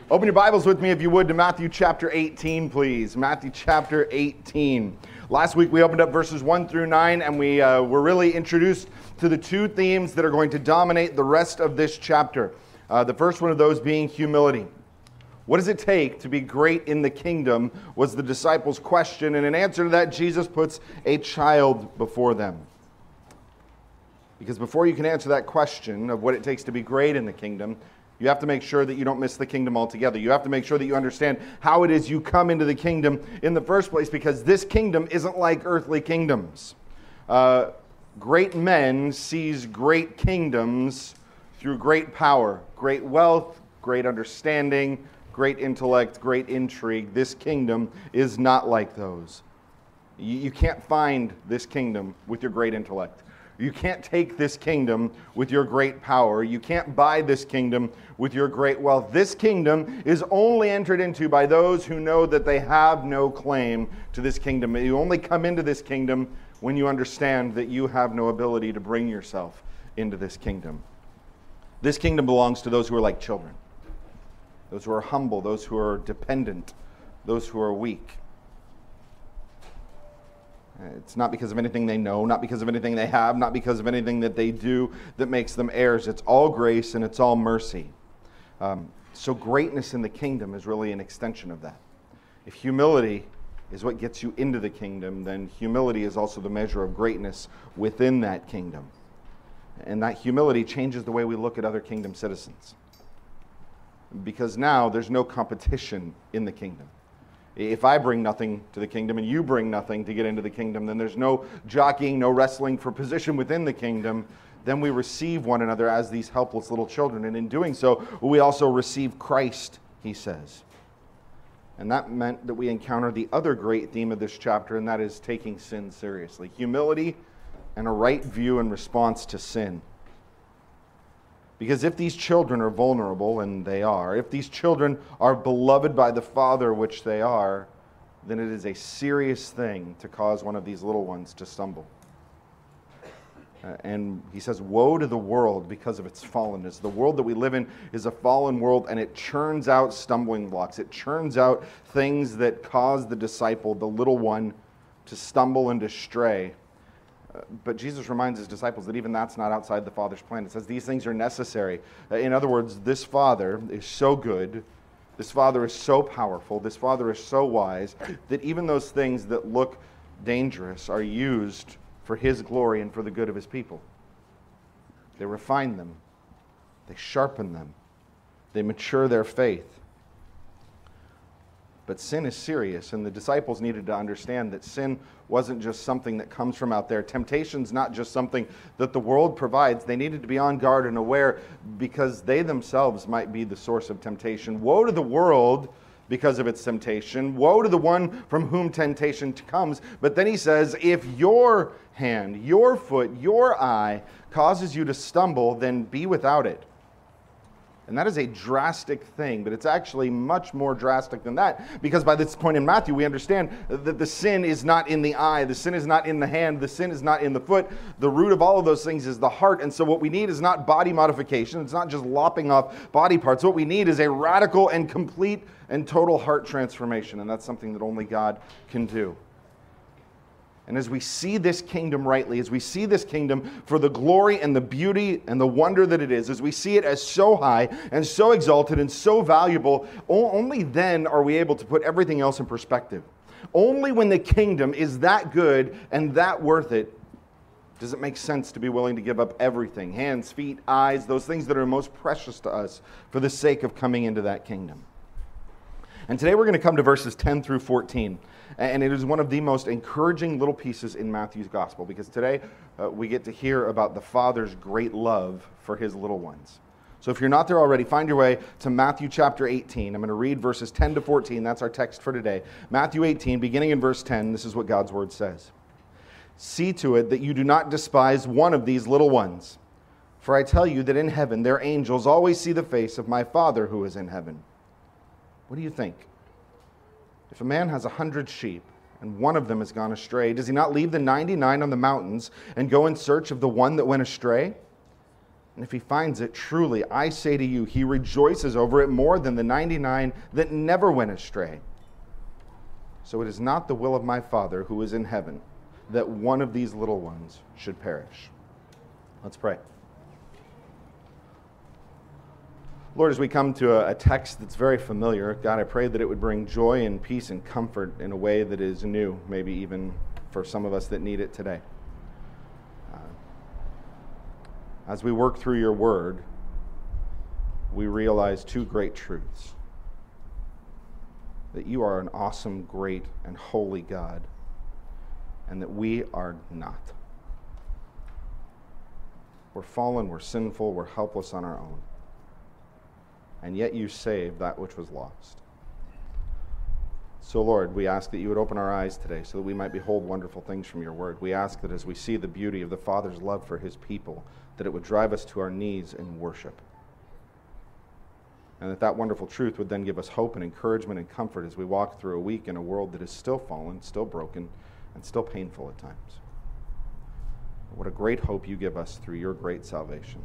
Open your Bibles with me, if you would, to Matthew chapter 18, please. Matthew chapter 18. Last week we opened up verses 1 through 9, and we were really introduced to the two themes that are going to dominate the rest of this chapter. The first one of those being humility. What does it take to be great in the kingdom was the disciples' question, and in answer to that, Jesus puts a child before them. Because before you can answer that question of what it takes to be great in the kingdom, you have to make sure that you don't miss the kingdom altogether. You have to make sure that you understand how it is you come into the kingdom in the first place, because this kingdom isn't like earthly kingdoms. Great men seize great kingdoms through great power, great wealth, great understanding, great intellect, great intrigue. This kingdom is not like those. You can't find this kingdom with your great intellect. You can't take this kingdom with your great power. You can't buy this kingdom with your great wealth. This kingdom is only entered into by those who know that they have no claim to this kingdom. You only come into this kingdom when you understand that you have no ability to bring yourself into this kingdom. This kingdom belongs to those who are like children, those who are humble, those who are dependent, those who are weak. It's not because of anything they know, not because of anything they have, not because of anything that they do that makes them heirs. It's all grace and it's all mercy. So greatness in the kingdom is really an extension of that. If humility is what gets you into the kingdom, then humility is also the measure of greatness within that kingdom. And that humility changes the way we look at other kingdom citizens. Because now there's no competition in the kingdom. If I bring nothing to the kingdom and you bring nothing to get into the kingdom, then there's no jockeying, no wrestling for position within the kingdom. Then we receive one another as these helpless little children. And in doing so, we also receive Christ, he says. And that meant that we encounter the other great theme of this chapter, and that is taking sin seriously. Humility and a right view and response to sin. Because if these children are vulnerable, and they are, if these children are beloved by the Father, which they are, then it is a serious thing to cause one of these little ones to stumble. And he says, woe to the world because of its fallenness. The world that we live in is a fallen world, and it churns out stumbling blocks. It churns out things that cause the disciple, the little one, to stumble and to stray. But Jesus reminds his disciples that even that's not outside the Father's plan. It says these things are necessary. In other words, this Father is so good, this Father is so powerful, this Father is so wise, that even those things that look dangerous are used for his glory and for the good of his people. They refine them. They sharpen them. They mature their faith. But sin is serious, and the disciples needed to understand that sin wasn't just something that comes from out there. Temptation's not just something that the world provides. They needed to be on guard and aware, because they themselves might be the source of temptation. Woe to the world because of its temptation. Woe to the one from whom temptation comes. But then he says, if your hand, your foot, your eye causes you to stumble, then be without it. And that is a drastic thing, but it's actually much more drastic than that, because by this point in Matthew, we understand that the sin is not in the eye, the sin is not in the hand, the sin is not in the foot. The root of all of those things is the heart, and so what we need is not body modification. It's not just lopping off body parts. What we need is a radical and complete and total heart transformation, and that's something that only God can do. And as we see this kingdom rightly, as we see this kingdom for the glory and the beauty and the wonder that it is, as we see it as so high and so exalted and so valuable, only then are we able to put everything else in perspective. Only when the kingdom is that good and that worth it does it make sense to be willing to give up everything, hands, feet, eyes, those things that are most precious to us for the sake of coming into that kingdom. And today we're going to come to verses 10 through 14. And it is one of the most encouraging little pieces in Matthew's gospel, because today we get to hear about the Father's great love for his little ones. So if you're not there already, find your way to Matthew chapter 18. I'm going to read verses 10 to 14. That's our text for today. Matthew 18, beginning in verse 10, this is what God's word says. See to it that you do not despise one of these little ones. For I tell you that in heaven their angels always see the face of my Father who is in heaven. What do you think? If a man has 100 sheep, and one of them has gone astray, does he not leave the 99 on the mountains and go in search of the one that went astray? And if he finds it, truly, I say to you, he rejoices over it more than the 99 that never went astray. So it is not the will of my Father who is in heaven that one of these little ones should perish. Let's pray. Lord, as we come to a text that's very familiar, God, I pray that it would bring joy and peace and comfort in a way that is new, maybe even for some of us that need it today. As we work through your word, we realize two great truths. That you are an awesome, great, and holy God, and that we are not. We're fallen, we're sinful, we're helpless on our own. And yet you saved that which was lost. So, Lord, we ask that you would open our eyes today so that we might behold wonderful things from your word. We ask that as we see the beauty of the Father's love for his people, that it would drive us to our knees in worship. And that wonderful truth would then give us hope and encouragement and comfort as we walk through a week in a world that is still fallen, still broken, and still painful at times. What a great hope you give us through your great salvation.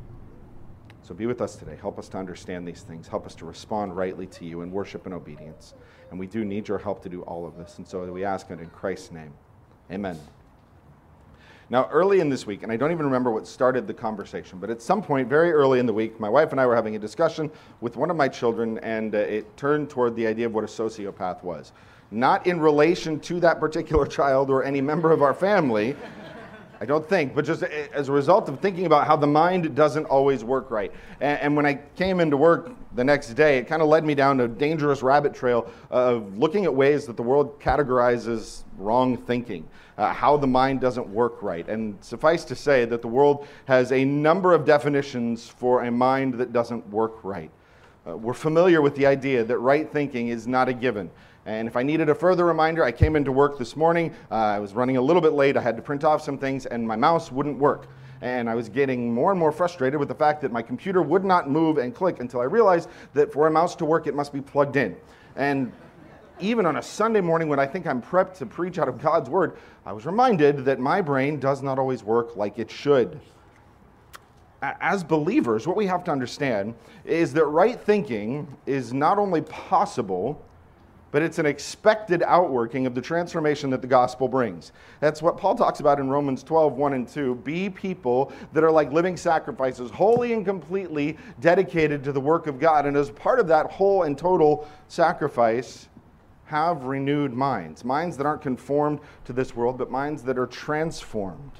So be with us today. Help us to understand these things. Help us to respond rightly to you in worship and obedience. And we do need your help to do all of this. And so we ask it in Christ's name. Amen. Now, early in this week, and I don't even remember what started the conversation, but at some point very early in the week, my wife and I were having a discussion with one of my children, and it turned toward the idea of what a sociopath was. Not in relation to that particular child or any member of our family, I don't think, but just as a result of thinking about how the mind doesn't always work right. And when I came into work the next day, it kind of led me down a dangerous rabbit trail of looking at ways that the world categorizes wrong thinking, how the mind doesn't work right. And suffice to say that the world has a number of definitions for a mind that doesn't work right. We're familiar with the idea that right thinking is not a given. And if I needed a further reminder, I came into work this morning. I was running a little bit late. I had to print off some things, and my mouse wouldn't work. And I was getting more and more frustrated with the fact that my computer would not move and click until I realized that for a mouse to work, it must be plugged in. And even on a Sunday morning when I think I'm prepped to preach out of God's word, I was reminded that my brain does not always work like it should. As believers, what we have to understand is that right thinking is not only possible, but it's an expected outworking of the transformation that the gospel brings. That's what Paul talks about in Romans 12, 1 and 2. Be people that are like living sacrifices, wholly and completely dedicated to the work of God. And as part of that whole and total sacrifice, have renewed minds. Minds that aren't conformed to this world, but minds that are transformed.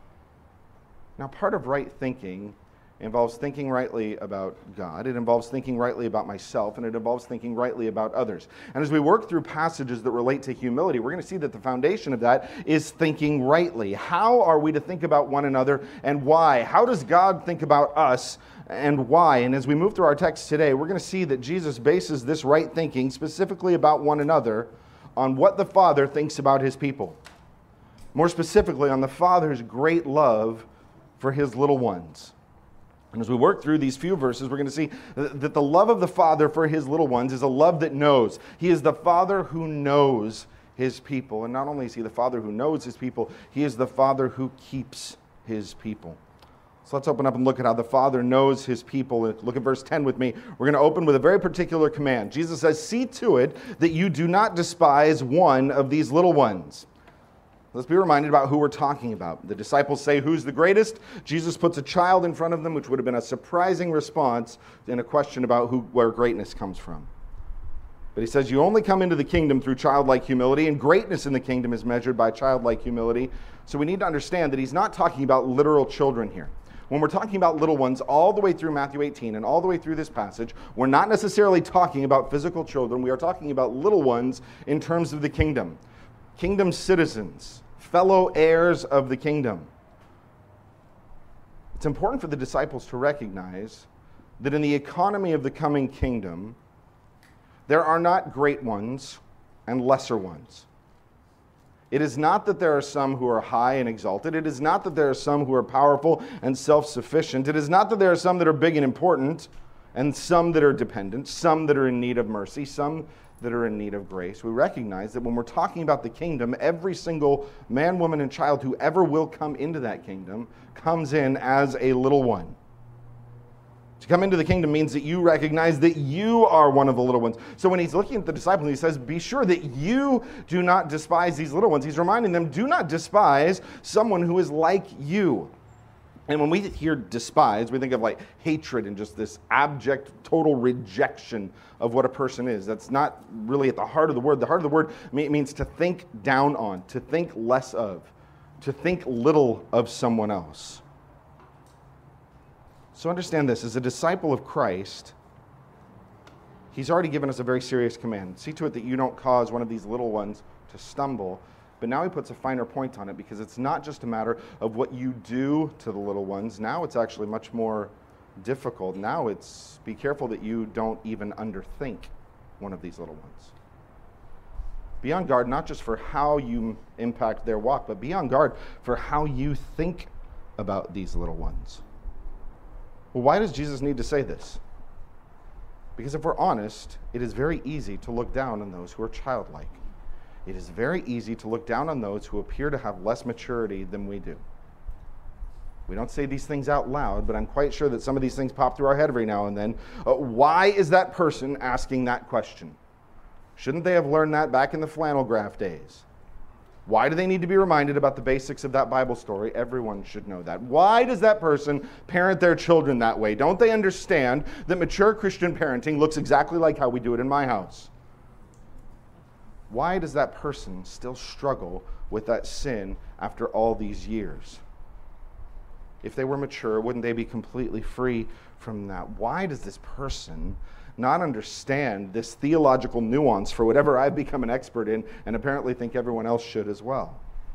Now, part of right thinking involves thinking rightly about God, it involves thinking rightly about myself, and it involves thinking rightly about others. And as we work through passages that relate to humility, we're going to see that the foundation of that is thinking rightly. How are we to think about one another, and why? How does God think about us, and why? And as we move through our text today, we're going to see that Jesus bases this right thinking specifically about one another on what the Father thinks about his people. More specifically, on the Father's great love for his little ones. And as we work through these few verses, we're going to see that the love of the Father for his little ones is a love that knows. He is the Father who knows his people. And not only is he the Father who knows his people, he is the Father who keeps his people. So let's open up and look at how the Father knows his people. Look at verse 10 with me. We're going to open with a very particular command. Jesus says, "See to it that you do not despise one of these little ones." Let's be reminded about who we're talking about. The disciples say, "Who's the greatest?" Jesus puts a child in front of them, which would have been a surprising response in a question about where greatness comes from. But he says, you only come into the kingdom through childlike humility, and greatness in the kingdom is measured by childlike humility. So we need to understand that he's not talking about literal children here. When we're talking about little ones all the way through Matthew 18 and all the way through this passage, we're not necessarily talking about physical children. We are talking about little ones in terms of the kingdom. Kingdom citizens, fellow heirs of the kingdom. It's important for the disciples to recognize that in the economy of the coming kingdom, there are not great ones and lesser ones. It is not that there are some who are high and exalted. It is not that there are some who are powerful and self-sufficient. It is not that there are some that are big and important and some that are dependent, some that are in need of mercy, some that are in need of grace. We recognize that when we're talking about the kingdom, every single man, woman, and child who ever will come into that kingdom comes in as a little one. To come into the kingdom means that you recognize that you are one of the little ones. So when he's looking at the disciples, he says, be sure that you do not despise these little ones. He's reminding them, do not despise someone who is like you. And when we hear despise, we think of like hatred and just this abject, total rejection of what a person is. That's not really at the heart of the word. The heart of the word means to think down on, to think less of, to think little of someone else. So understand this, as a disciple of Christ, he's already given us a very serious command. See to it that you don't cause one of these little ones to stumble. But now he puts a finer point on it, because it's not just a matter of what you do to the little ones. Now it's actually much more difficult. Now it's be careful that you don't even underthink one of these little ones. Be on guard not just for how you impact their walk, but be on guard for how you think about these little ones. Well, why does Jesus need to say this? Because if we're honest, it is very easy to look down on those who are childlike. It is very easy to look down on those who appear to have less maturity than we do. We don't say these things out loud, but I'm quite sure that some of these things pop through our head every now and then. Why is that person asking that question? Shouldn't they have learned that back in the flannel graph days? Why do they need to be reminded about the basics of that Bible story? Everyone should know that. Why does that person parent their children that way? Don't they understand that mature Christian parenting looks exactly like how we do it in my house? Why does that person still struggle with that sin after all these years? If they were mature, wouldn't they be completely free from that? Why does this person not understand this theological nuance for whatever I've become an expert in, and apparently think everyone else should as well?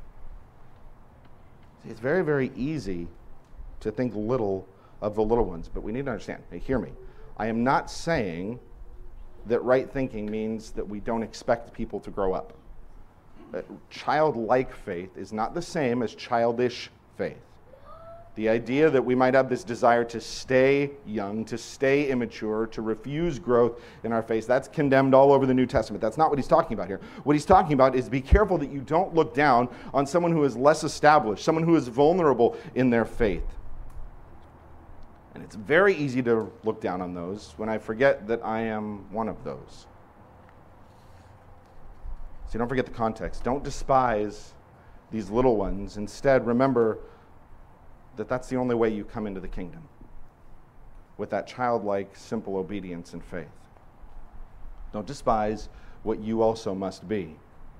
See, it's very, very easy to think little of the little ones, but we need to understand. Hey, hear me. I am not saying that right thinking means that we don't expect people to grow up. Childlike faith is not the same as childish faith. The idea that we might have this desire to stay young, to stay immature, to refuse growth in our faith, that's condemned all over the New Testament. That's not what he's talking about here. What he's talking about is be careful that you don't look down on someone who is less established, someone who is vulnerable in their faith. And it's very easy to look down on those when I forget that I am one of those. So don't forget the context. Don't despise these little ones. Instead, remember that that's the only way you come into the kingdom, with that childlike, simple obedience and faith. Don't despise what you also must be.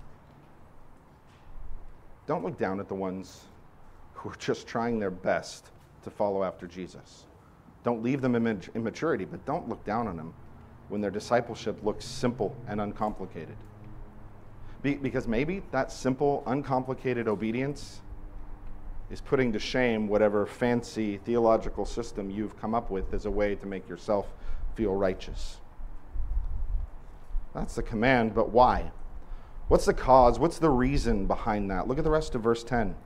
Don't look down at the ones who are just trying their best to follow after Jesus. Don't leave them in immaturity, but don't look down on them when their discipleship looks simple and uncomplicated. Because maybe that simple, uncomplicated obedience is putting to shame whatever fancy theological system you've come up with as a way to make yourself feel righteous. That's the command, but why? What's the cause? What's the reason behind that? Look at the rest of verse 10.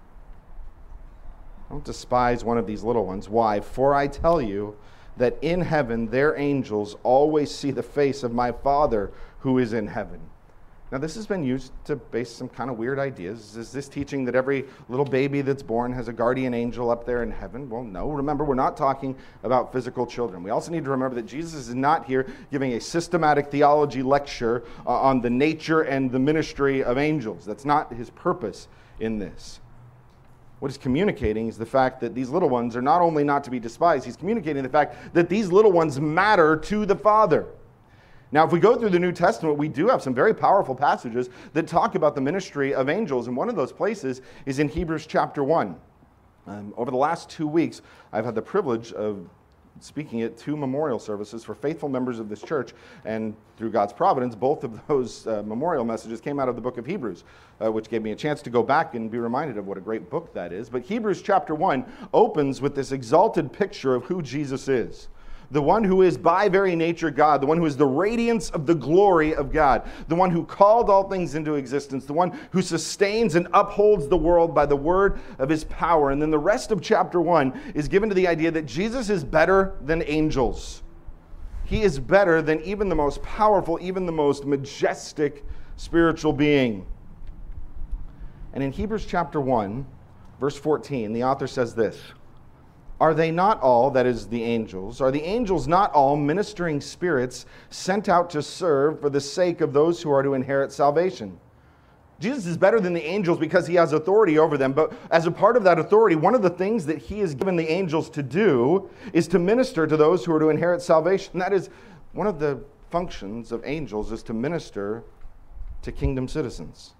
Don't despise one of these little ones. Why? For I tell you that in heaven their angels always see the face of my Father who is in heaven. Now, this has been used to base some kind of weird ideas. Is this teaching that every little baby that's born has a guardian angel up there in heaven? Well, no. Remember, we're not talking about physical children. We also need to remember that Jesus is not here giving a systematic theology lecture on the nature and the ministry of angels. That's not his purpose in this. What he's communicating is the fact that these little ones are not only not to be despised, he's communicating the fact that these little ones matter to the Father. Now, if we go through the New Testament, we do have some very powerful passages that talk about the ministry of angels, and one of those places is in Hebrews chapter 1. Over the last 2 weeks, I've had the privilege of speaking at 2 memorial services for faithful members of this church, and through God's providence, both of those memorial messages came out of the book of Hebrews, which gave me a chance to go back and be reminded of what a great book that is. But Hebrews chapter 1 opens with this exalted picture of who Jesus is. The one who is by very nature God, the one who is the radiance of the glory of God, the one who called all things into existence, the one who sustains and upholds the world by the word of his power. And then the rest of chapter 1 is given to the idea that Jesus is better than angels. He is better than even the most powerful, even the most majestic spiritual being. And in Hebrews chapter 1, verse 14, the author says this: Are they not all, that is the angels, are the angels not all ministering spirits sent out to serve for the sake of those who are to inherit salvation? Jesus is better than the angels because he has authority over them, but as a part of that authority, one of the things that he has given the angels to do is to minister to those who are to inherit salvation. That is one of the functions of angels, is to minister to kingdom citizens.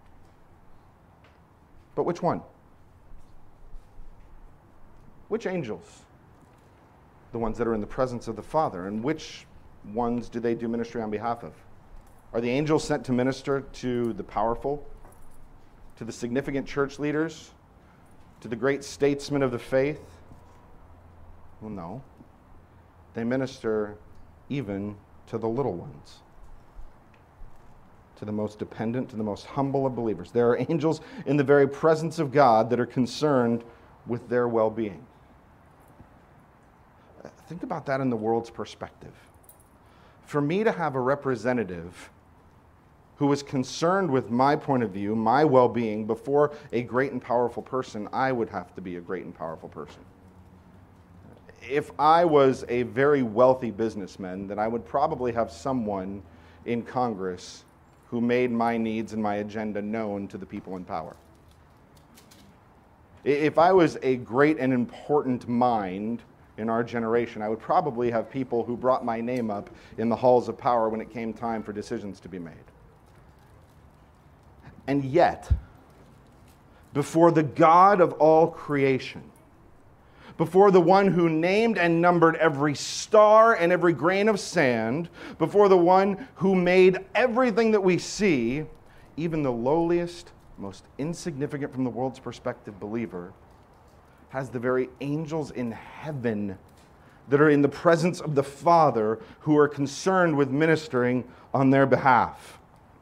But which one? Which angels? The ones that are in the presence of the Father. And which ones do they do ministry on behalf of? Are the angels sent to minister to the powerful, to the significant church leaders, to the great statesmen of the faith? Well, no. They minister even to the little ones, to the most dependent, to the most humble of believers. There are angels in the very presence of God that are concerned with their well-being. Think about that in the world's perspective. For me to have a representative who is concerned with my point of view, my well-being, before a great and powerful person, I would have to be a great and powerful person. If I was a very wealthy businessman, then I would probably have someone in Congress who made my needs and my agenda known to the people in power. If I was a great and important mind in our generation, I would probably have people who brought my name up in the halls of power when it came time for decisions to be made. And yet, before the God of all creation, before the one who named and numbered every star and every grain of sand, before the one who made everything that we see, even the lowliest, most insignificant from the world's perspective believer has the very angels in heaven that are in the presence of the Father who are concerned with ministering on their behalf.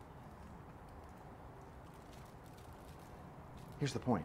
Here's the point.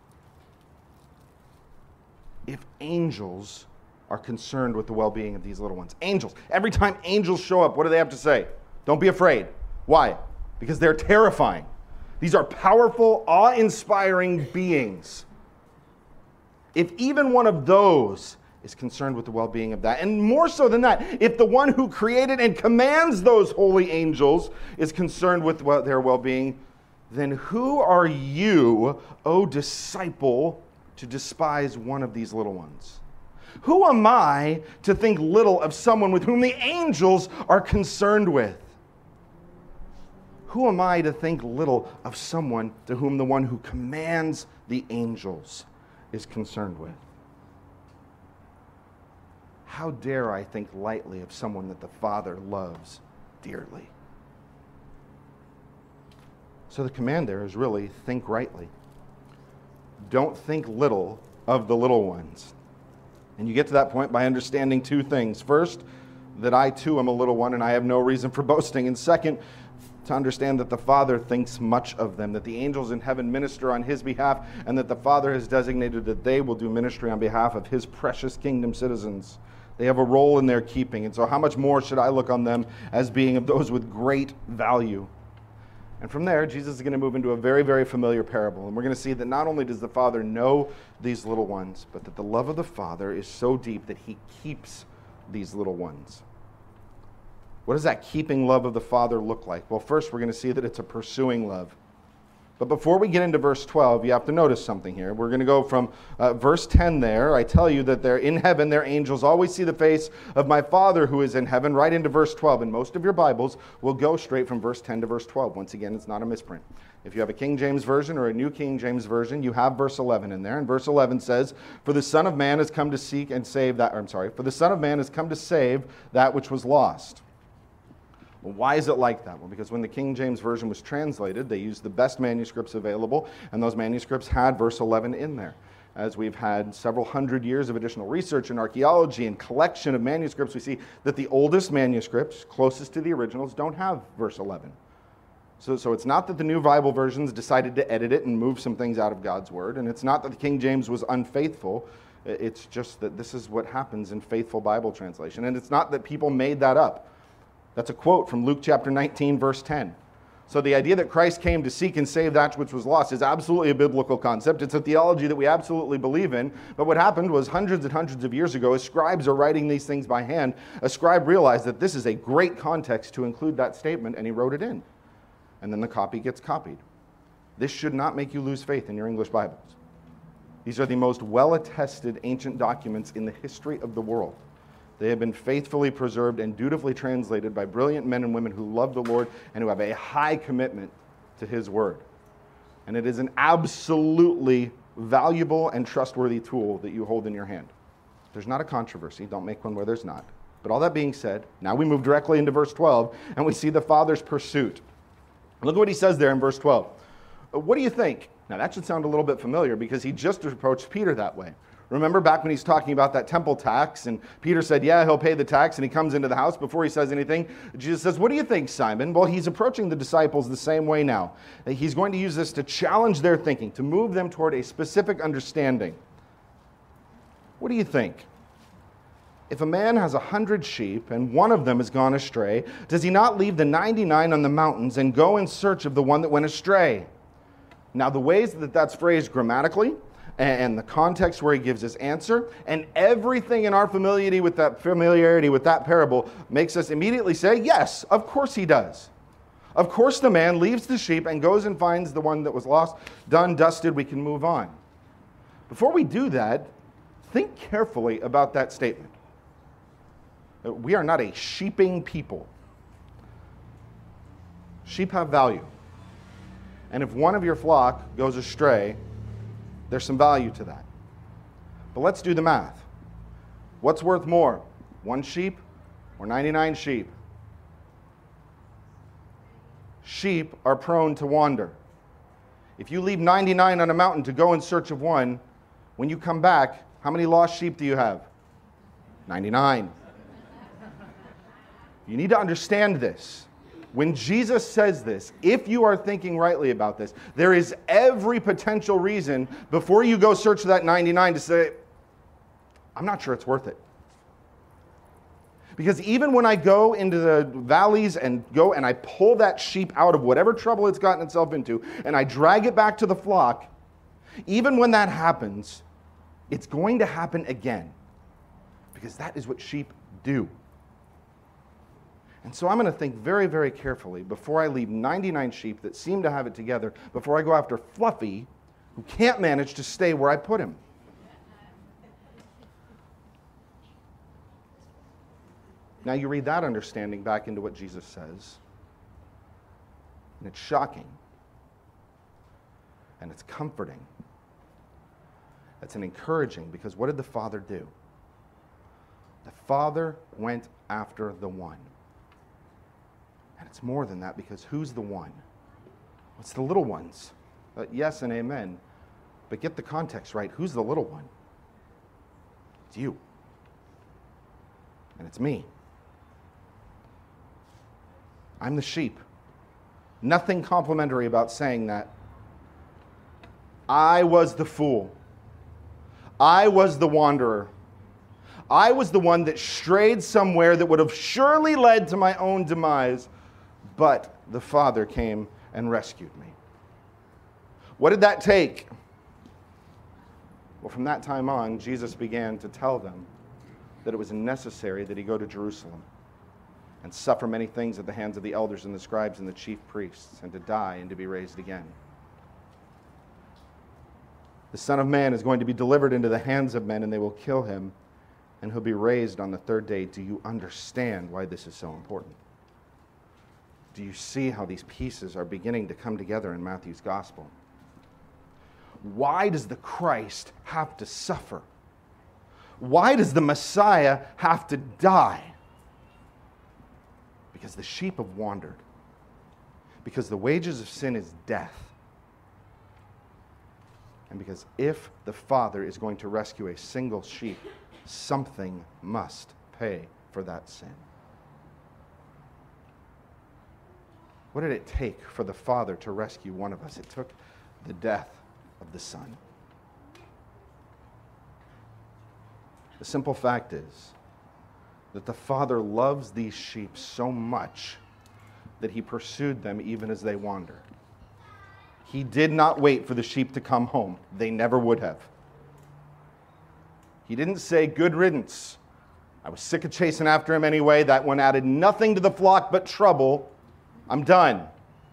If angels are concerned with the well-being of these little ones, angels, every time angels show up, what do they have to say? Don't be afraid. Why? Because they're terrifying. These are powerful, awe-inspiring beings. If even one of those is concerned with the well-being of that, and more so than that, if the one who created and commands those holy angels is concerned with their well-being, then who are you, O disciple, to despise one of these little ones? Who am I to think little of someone with whom the angels are concerned with? Who am I to think little of someone to whom the one who commands the angels is concerned with? How dare I think lightly of someone that the Father loves dearly? So the command there is really think rightly. Don't think little of the little ones. And you get to that point by understanding two things. First, that I too am a little one and I have no reason for boasting. And second, to understand that the Father thinks much of them, that the angels in heaven minister on his behalf, and that the Father has designated that they will do ministry on behalf of his precious kingdom citizens. They have a role in their keeping. And so how much more should I look on them as being of those with great value? And from there, Jesus is going to move into a very, very familiar parable. And we're going to see that not only does the Father know these little ones, but that the love of the Father is so deep that he keeps these little ones. What does that keeping love of the Father look like? Well, first we're going to see that it's a pursuing love. But before we get into verse 12, you have to notice something here. We're going to go from verse 10 there. I tell you that they're in heaven, their angels always see the face of my Father who is in heaven, right into verse 12. And most of your Bibles will go straight from verse 10 to verse 12. Once again, it's not a misprint. If you have a King James Version or a New King James Version, you have verse 11 in there. And verse 11 says, For the Son of Man has come to seek and save that, for the Son of Man has come to save that which was lost. Well, why is it like that? Well, because when the King James Version was translated, they used the best manuscripts available, and those manuscripts had verse 11 in there. As we've had several hundred years of additional research and archaeology and collection of manuscripts, we see that the oldest manuscripts, closest to the originals, don't have verse 11. So it's not that the New Bible versions decided to edit it and move some things out of God's Word, and it's not that the King James was unfaithful. It's just that this is what happens in faithful Bible translation, and it's not that people made that up. That's a quote from Luke chapter 19, verse 10. So the idea that Christ came to seek and save that which was lost is absolutely a biblical concept. It's a theology that we absolutely believe in. But what happened was hundreds and hundreds of years ago, as scribes are writing these things by hand, a scribe realized that this is a great context to include that statement, and he wrote it in. And then the copy gets copied. This should not make you lose faith in your English Bibles. These are the most well-attested ancient documents in the history of the world. They have been faithfully preserved and dutifully translated by brilliant men and women who love the Lord and who have a high commitment to His Word. And it is an absolutely valuable and trustworthy tool that you hold in your hand. There's not a controversy. Don't make one where there's not. But all that being said, now we move directly into verse 12, and we see the Father's pursuit. Look at what he says there in verse 12. What do you think? Now that should sound a little bit familiar because he just approached Peter that way. Remember back when he's talking about that temple tax, and Peter said, yeah, he'll pay the tax, and he comes into the house. Before he says anything, Jesus says, what do you think, Simon? Well, he's approaching the disciples the same way now. He's going to use this to challenge their thinking, to move them toward a specific understanding. What do you think? If a man has 100 sheep, and one of them has gone astray, does he not leave the 99 on the mountains and go in search of the one that went astray? Now, the ways that that's phrased grammatically, and the context where he gives his answer, and everything in our familiarity with that parable makes us immediately say, yes, of course he does. Of course the man leaves the sheep and goes and finds the one that was lost, done, dusted, we can move on. Before we do that, think carefully about that statement. We are not a sheeping people. Sheep have value. And if one of your flock goes astray, there's some value to that. But let's do the math. What's worth more, 1 sheep or 99 sheep? Sheep are prone to wander. If you leave 99 on a mountain to go in search of one, when you come back, how many lost sheep do you have? 99. You need to understand this. When Jesus says this, if you are thinking rightly about this, there is every potential reason before you go search for that 99 to say, I'm not sure it's worth it. Because even when I go into the valleys and go and I pull that sheep out of whatever trouble it's gotten itself into, and I drag it back to the flock, even when that happens, it's going to happen again. Because that is what sheep do. And so I'm going to think very, very carefully before I leave 99 sheep that seem to have it together, before I go after Fluffy, who can't manage to stay where I put him. Now you read that understanding back into what Jesus says, and it's shocking, and it's comforting. It's an encouraging, because what did the Father do? The Father went after the one. And it's more than that, because who's the one? It's the little ones. Yes and amen. But get the context right. Who's the little one? It's you. And it's me. I'm the sheep. Nothing complimentary about saying that. I was the fool. I was the wanderer. I was the one that strayed somewhere that would have surely led to my own demise. But the Father came and rescued me. What did that take? Well, from that time on, Jesus began to tell them that it was necessary that he go to Jerusalem and suffer many things at the hands of the elders and the scribes and the chief priests, and to die and to be raised again. The Son of Man is going to be delivered into the hands of men, and they will kill him, and he'll be raised on the third day. Do you understand why this is so important? Do you see how these pieces are beginning to come together in Matthew's gospel? Why does the Christ have to suffer? Why does the Messiah have to die? Because the sheep have wandered. Because the wages of sin is death. And because if the Father is going to rescue a single sheep, something must pay for that sin. What did it take for the Father to rescue one of us? It took the death of the Son. The simple fact is that the Father loves these sheep so much that he pursued them even as they wander. He did not wait for the sheep to come home. They never would have. He didn't say, good riddance. I was sick of chasing after him anyway. That one added nothing to the flock but trouble. I'm done.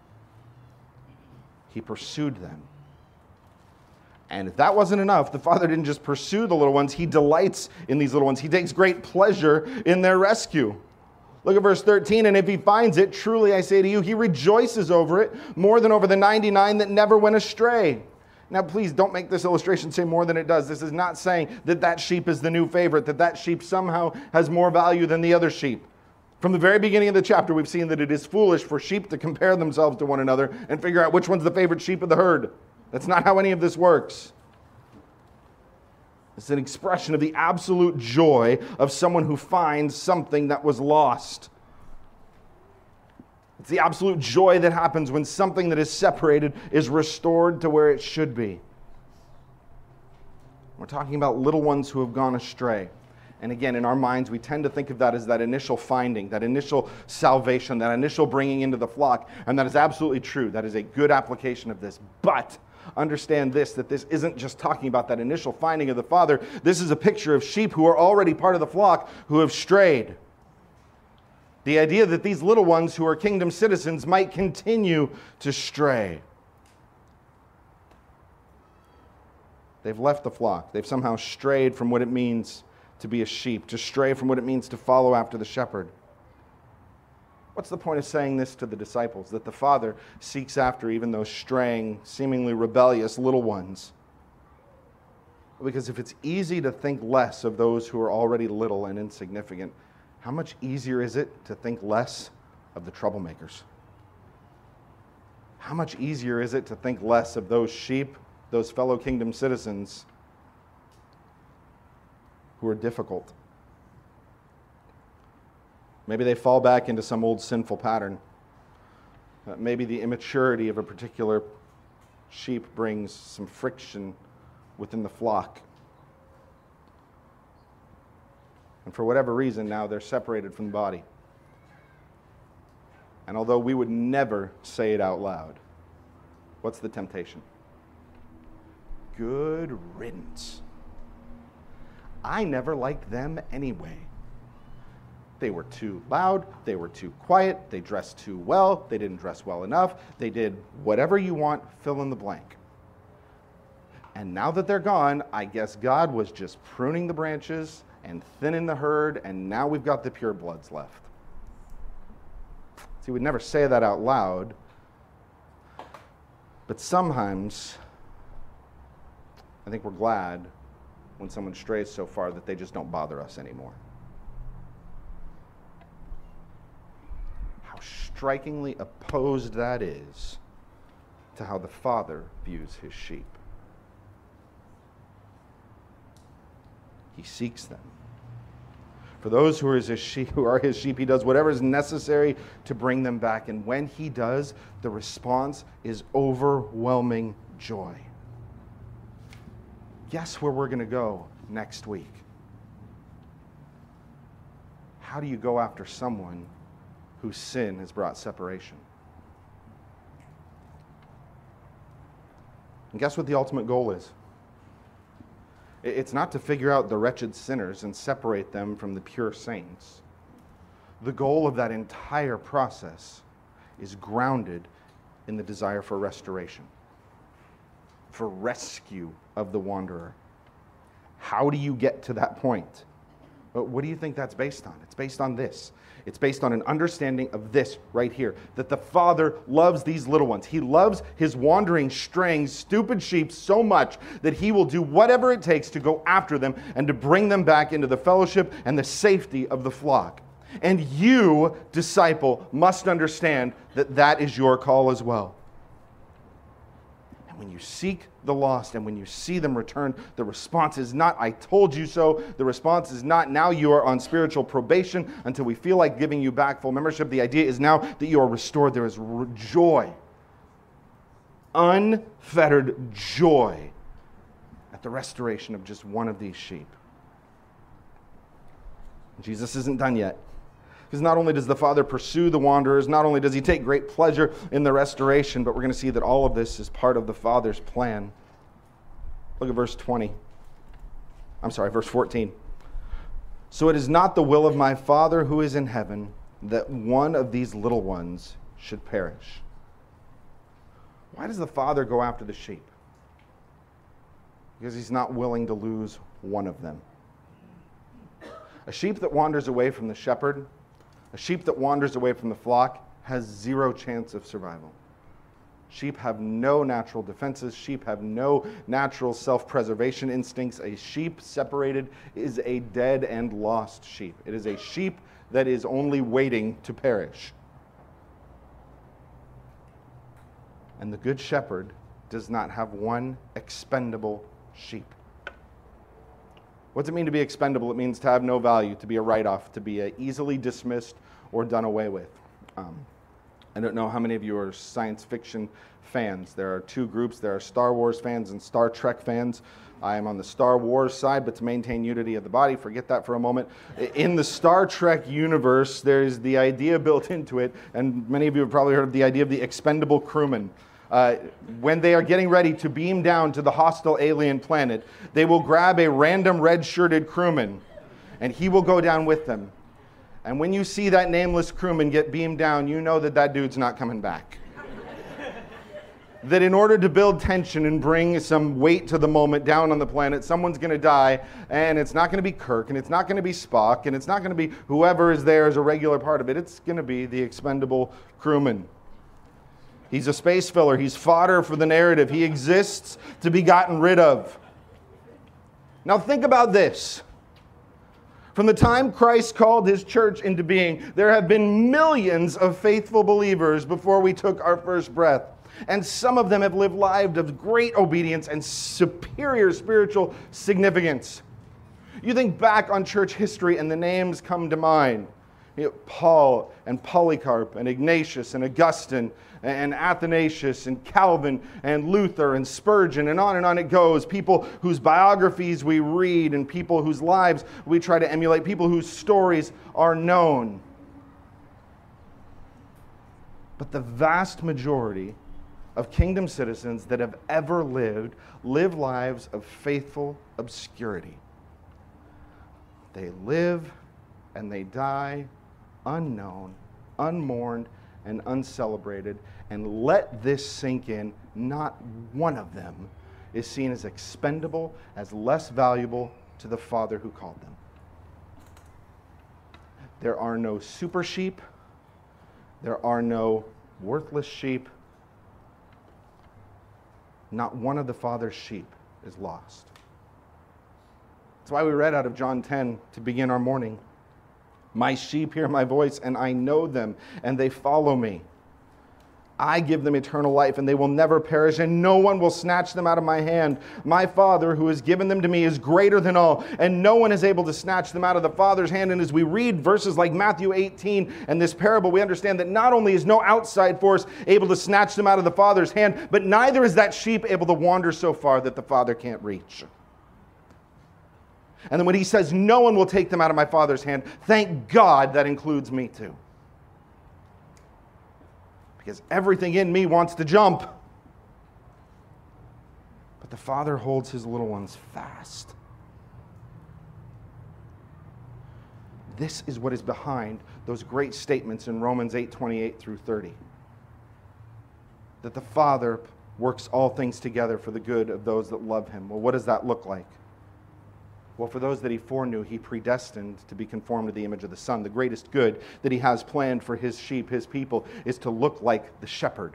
He pursued them. And if that wasn't enough, the Father didn't just pursue the little ones. He delights in these little ones. He takes great pleasure in their rescue. Look at verse 13. And if he finds it, truly I say to you, he rejoices over it more than over the 99 that never went astray. Now, please don't make this illustration say more than it does. This is not saying that that sheep is the new favorite, that that sheep somehow has more value than the other sheep. From the very beginning of the chapter, we've seen that it is foolish for sheep to compare themselves to one another and figure out which one's the favorite sheep of the herd. That's not how any of this works. It's an expression of the absolute joy of someone who finds something that was lost. It's the absolute joy that happens when something that is separated is restored to where it should be. We're talking about little ones who have gone astray. And again, in our minds, we tend to think of that as that initial finding, that initial salvation, that initial bringing into the flock. And that is absolutely true. That is a good application of this. But understand this, that this isn't just talking about that initial finding of the Father. This is a picture of sheep who are already part of the flock who have strayed. The idea that these little ones who are kingdom citizens might continue to stray. They've left the flock. They've somehow strayed from what it means to be a sheep, to stray from what it means to follow after the shepherd. What's the point of saying this to the disciples? That the Father seeks after even those straying, seemingly rebellious little ones. Because if it's easy to think less of those who are already little and insignificant, how much easier is it to think less of the troublemakers? How much easier is it to think less of those sheep, those fellow kingdom citizens who are difficult? Maybe they fall back into some old sinful pattern. Maybe the immaturity of a particular sheep brings some friction within the flock. And for whatever reason, now they're separated from the body. And although we would never say it out loud, what's the temptation? Good riddance. I never liked them anyway. They were too loud, they were too quiet, they dressed too well, they didn't dress well enough, they did whatever you want, fill in the blank. And now that they're gone, I guess God was just pruning the branches and thinning the herd, and now we've got the purebloods left. See, we'd never say that out loud, but sometimes I think we're glad when someone strays so far that they just don't bother us anymore. How strikingly opposed that is to how the Father views his sheep. He seeks them. For those who are his sheep, he does whatever is necessary to bring them back. And when he does, the response is overwhelming joy. Guess where we're going to go next week? How do you go after someone whose sin has brought separation? And guess what the ultimate goal is? It's not to figure out the wretched sinners and separate them from the pure saints. The goal of that entire process is grounded in the desire for restoration, for rescue of the wanderer. How do you get to that point? What do you think that's based on? It's based on this. It's based on an understanding of this right here, that the Father loves these little ones. He loves his wandering, straying, stupid sheep so much that he will do whatever it takes to go after them and to bring them back into the fellowship and the safety of the flock. And you, disciple, must understand that that is your call as well. When you seek the lost and when you see them return, the response is not, I told you so. The response is not, now you are on spiritual probation until we feel like giving you back full membership. The idea is now that you are restored. There is joy, unfettered joy at the restoration of just one of these sheep. Jesus isn't done yet. Because not only does the Father pursue the wanderers, not only does he take great pleasure in the restoration, but we're going to see that all of this is part of the Father's plan. Look at verse 14. So it is not the will of my Father who is in heaven that one of these little ones should perish. Why does the Father go after the sheep? Because he's not willing to lose one of them. A sheep that wanders away from the shepherd, a sheep that wanders away from the flock, has zero chance of survival. Sheep have no natural defenses. Sheep have no natural self-preservation instincts. A sheep separated is a dead and lost sheep. It is a sheep that is only waiting to perish. And the Good Shepherd does not have one expendable sheep. What's it mean to be expendable? It means to have no value, to be a write-off, to be easily dismissed or done away with. I don't know how many of you are science fiction fans. There are two groups. There are Star Wars fans and Star Trek fans. I am on the Star Wars side, but to maintain unity of the body, forget that for a moment. In the Star Trek universe, there's the idea built into it, and many of you have probably heard of the idea of the expendable crewman. When they are getting ready to beam down to the hostile alien planet, they will grab a random red-shirted crewman, and he will go down with them. And when you see that nameless crewman get beamed down, you know that that dude's not coming back. That in order to build tension and bring some weight to the moment down on the planet, someone's going to die, and it's not going to be Kirk, and it's not going to be Spock, and it's not going to be whoever is there as a regular part of it. It's going to be the expendable crewman. He's a space filler. He's fodder for the narrative. He exists to be gotten rid of. Now think about this. From the time Christ called his church into being, there have been millions of faithful believers before we took our first breath. And some of them have lived lives of great obedience and superior spiritual significance. You think back on church history and the names come to mind. Paul and Polycarp and Ignatius and Augustine and Athanasius and Calvin and Luther and Spurgeon, and on it goes. People whose biographies we read and people whose lives we try to emulate, people whose stories are known. But the vast majority of kingdom citizens that have ever lived live lives of faithful obscurity. They live and they die unknown, unmourned, and uncelebrated. And let this sink in, not one of them is seen as expendable, as less valuable to the Father who called them. There are no super sheep. There are no worthless sheep. Not one of the Father's sheep is lost. That's why we read out of John 10 to begin our morning. My sheep hear my voice, and I know them, and they follow me. I give them eternal life, and they will never perish, and no one will snatch them out of my hand. My Father, who has given them to me, is greater than all, and no one is able to snatch them out of the Father's hand. And as we read verses like Matthew 18 and this parable, we understand that not only is no outside force able to snatch them out of the Father's hand, but neither is that sheep able to wander so far that the Father can't reach. And then when he says, no one will take them out of my Father's hand, thank God that includes me too. Because everything in me wants to jump. But the Father holds his little ones fast. This is what is behind those great statements in Romans 8:28 through 30. That the Father works all things together for the good of those that love him. Well, what does that look like? Well, for those that he foreknew, he predestined to be conformed to the image of the Son. The greatest good that he has planned for his sheep, his people, is to look like the shepherd.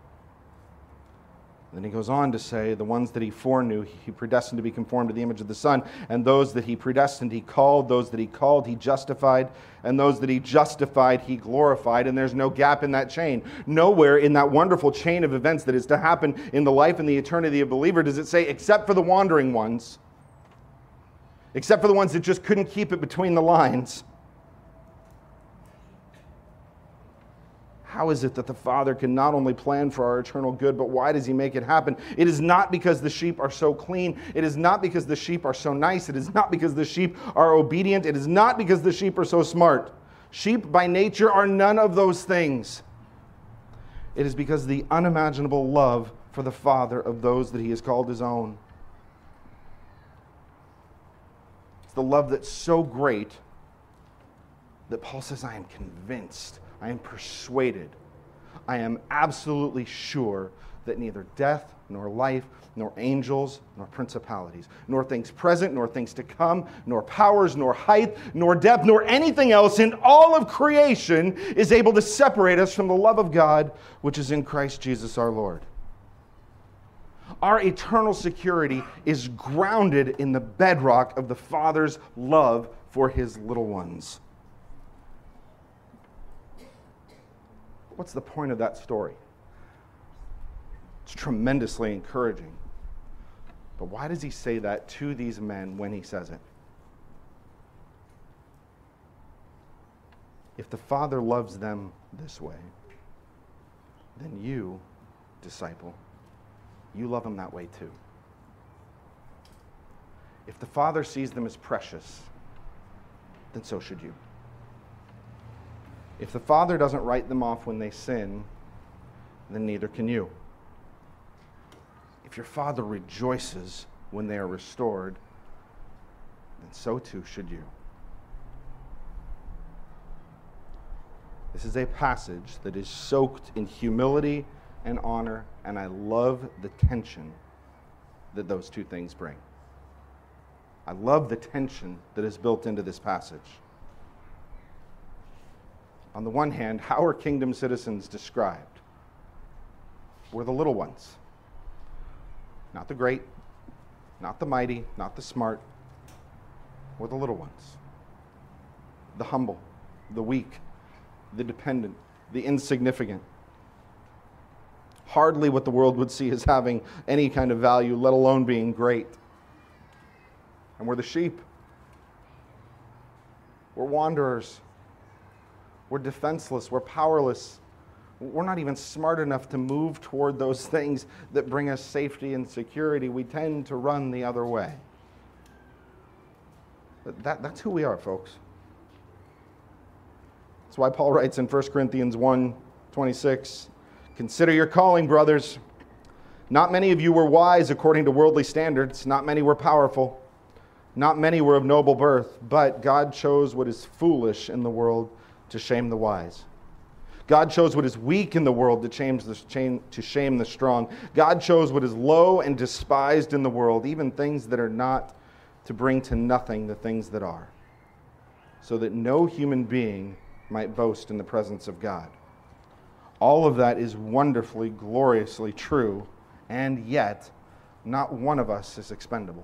Then he goes on to say, the ones that he foreknew, he predestined to be conformed to the image of the Son. And those that he predestined, he called. Those that he called, he justified. And those that he justified, he glorified. And there's no gap in that chain. Nowhere in that wonderful chain of events that is to happen in the life and the eternity of a believer does it say, except for the wandering ones, except for the ones that just couldn't keep it between the lines. How is it that the Father can not only plan for our eternal good, but why does he make it happen? It is not because the sheep are so clean. It is not because the sheep are so nice. It is not because the sheep are obedient. It is not because the sheep are so smart. Sheep by nature are none of those things. It is because of the unimaginable love for the Father of those that he has called his own. It's the love that's so great that Paul says, I am convinced, I am persuaded, I am absolutely sure that neither death, nor life, nor angels, nor principalities, nor things present, nor things to come, nor powers, nor height, nor depth, nor anything else in all of creation is able to separate us from the love of God, which is in Christ Jesus our Lord. Our eternal security is grounded in the bedrock of the Father's love for his little ones. What's the point of that story? It's tremendously encouraging. But why does he say that to these men when he says it? If the Father loves them this way, then you, disciple, you love them that way too. If the Father sees them as precious, then so should you. If the Father doesn't write them off when they sin, then neither can you. If your Father rejoices when they are restored, then so too should you. This is a passage that is soaked in humility and honor, and I love the tension that those two things bring. I love the tension that is built into this passage. On the one hand, how are kingdom citizens described? We're the little ones. Not the great, not the mighty, not the smart. We're the little ones. The humble, the weak, the dependent, the insignificant. Hardly what the world would see as having any kind of value, let alone being great. And we're the sheep. We're wanderers. We're defenseless. We're powerless. We're not even smart enough to move toward those things that bring us safety and security. We tend to run the other way. But that's who we are, folks. That's why Paul writes in 1 Corinthians 1:26, "Consider your calling, brothers. Not many of you were wise according to worldly standards. Not many were powerful. Not many were of noble birth. But God chose what is foolish in the world to shame the wise. God chose what is weak in the world to shame the strong. God chose what is low and despised in the world, even things that are not, to bring to nothing the things that are, so that no human being might boast in the presence of God." All of that is wonderfully, gloriously true, and yet not one of us is expendable.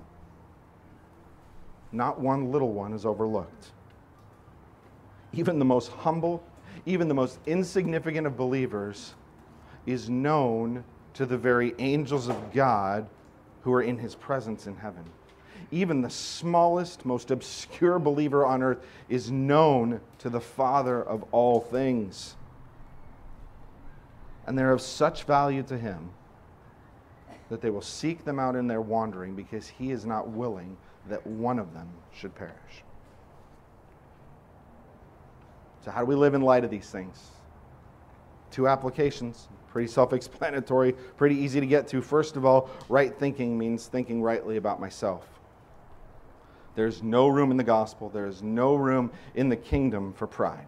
Not one little one is overlooked. Even the most humble, even the most insignificant of believers is known to the very angels of God who are in his presence in heaven. Even the smallest, most obscure believer on earth is known to the Father of all things. And they're of such value to him that they will seek them out in their wandering, because he is not willing that one of them should perish. So how do we live in light of these things? Two applications, pretty self-explanatory, pretty easy to get to. First of all, right thinking means thinking rightly about myself. There's no room in the gospel, there is no room in the kingdom for pride.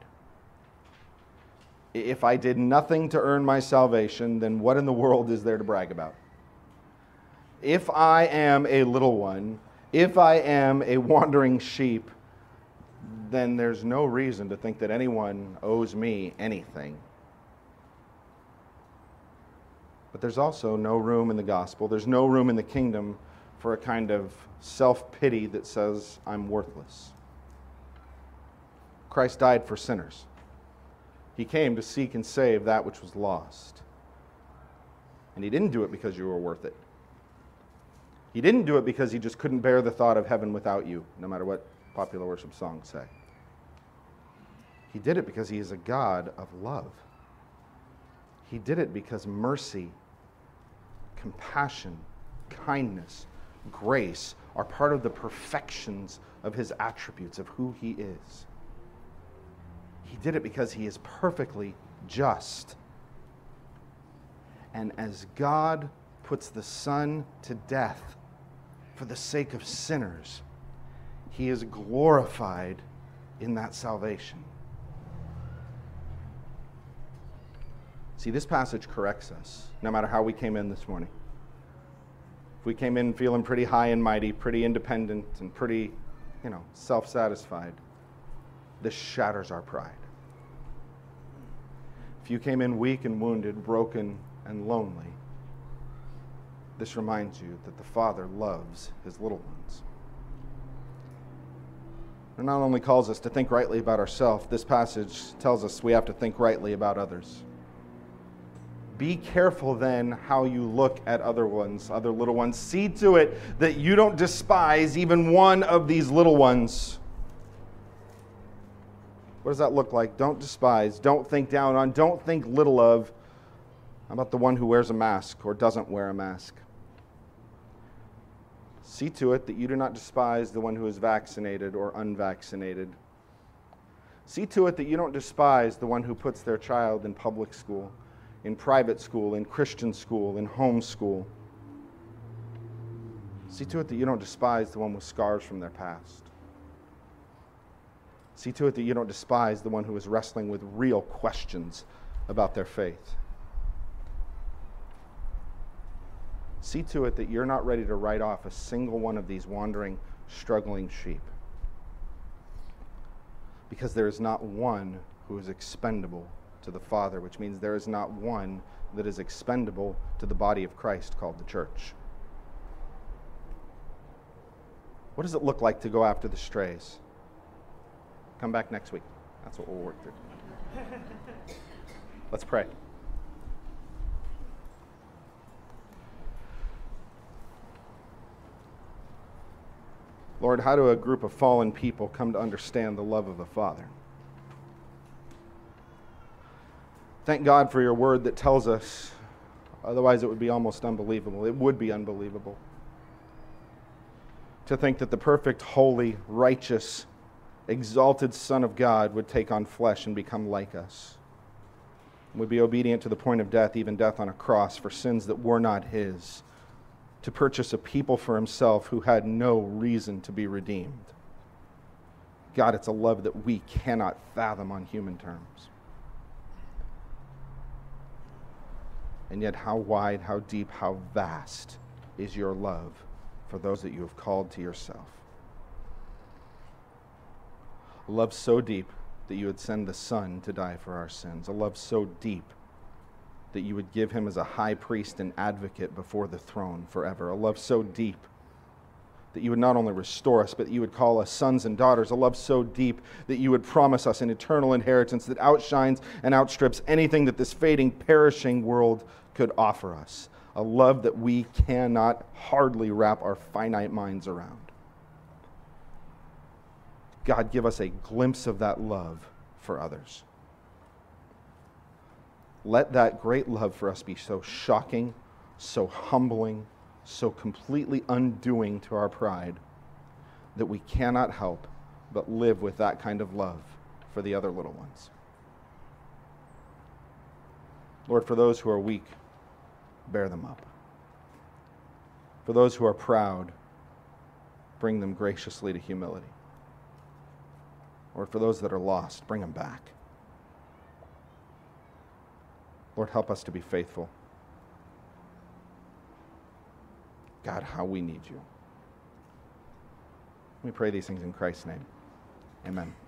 If I did nothing to earn my salvation, then what in the world is there to brag about? If I am a little one, if I am a wandering sheep, then there's no reason to think that anyone owes me anything. But there's also no room in the gospel, there's no room in the kingdom for a kind of self-pity that says I'm worthless. Christ died for sinners. He came to seek and save that which was lost. And he didn't do it because you were worth it. He didn't do it because he just couldn't bear the thought of heaven without you, no matter what popular worship songs say. He did it because he is a God of love. He did it because mercy, compassion, kindness, grace are part of the perfections of his attributes, of who he is. He did it because he is perfectly just. And as God puts the Son to death for the sake of sinners, he is glorified in that salvation. See, this passage corrects us, no matter how we came in this morning. If we came in feeling pretty high and mighty, pretty independent, and pretty, self-satisfied, this shatters our pride. If you came in weak and wounded, broken and lonely, this reminds you that the Father loves his little ones. It not only calls us to think rightly about ourselves, this passage tells us we have to think rightly about others. Be careful then how you look at other little ones. See to it that you don't despise even one of these little ones. What does that look like? Don't despise, don't think down on, don't think little of. How about the one who wears a mask or doesn't wear a mask? See to it that you do not despise the one who is vaccinated or unvaccinated. See to it that you don't despise the one who puts their child in public school, in private school, in Christian school, in home school. See to it that you don't despise the one with scars from their past. See to it that you don't despise the one who is wrestling with real questions about their faith. See to it that you're not ready to write off a single one of these wandering, struggling sheep. Because there is not one who is expendable to the Father, which means there is not one that is expendable to the body of Christ called the church. What does it look like to go after the strays? Come back next week. That's what we'll work through. Let's pray. Lord, how do a group of fallen people come to understand the love of the Father? Thank God for your word that tells us, otherwise it would be almost unbelievable. It would be unbelievable to think that the perfect, holy, righteous, exalted Son of God would take on flesh and become like us, would be obedient to the point of death, even death on a cross, for sins that were not his, to purchase a people for himself who had no reason to be redeemed. God, it's a love that we cannot fathom on human terms. And yet how wide, how deep, how vast is your love for those that you have called to yourself. A love so deep that you would send the Son to die for our sins. A love so deep that you would give him as a high priest and advocate before the throne forever. A love so deep that you would not only restore us, but you would call us sons and daughters. A love so deep that you would promise us an eternal inheritance that outshines and outstrips anything that this fading, perishing world could offer us. A love that we cannot hardly wrap our finite minds around. God, give us a glimpse of that love for others. Let that great love for us be so shocking, so humbling, so completely undoing to our pride that we cannot help but live with that kind of love for the other little ones. Lord, for those who are weak, bear them up. For those who are proud, bring them graciously to humility. Or for those that are lost, bring them back. Lord, help us to be faithful. God, how we need you. We pray these things in Christ's name. Amen.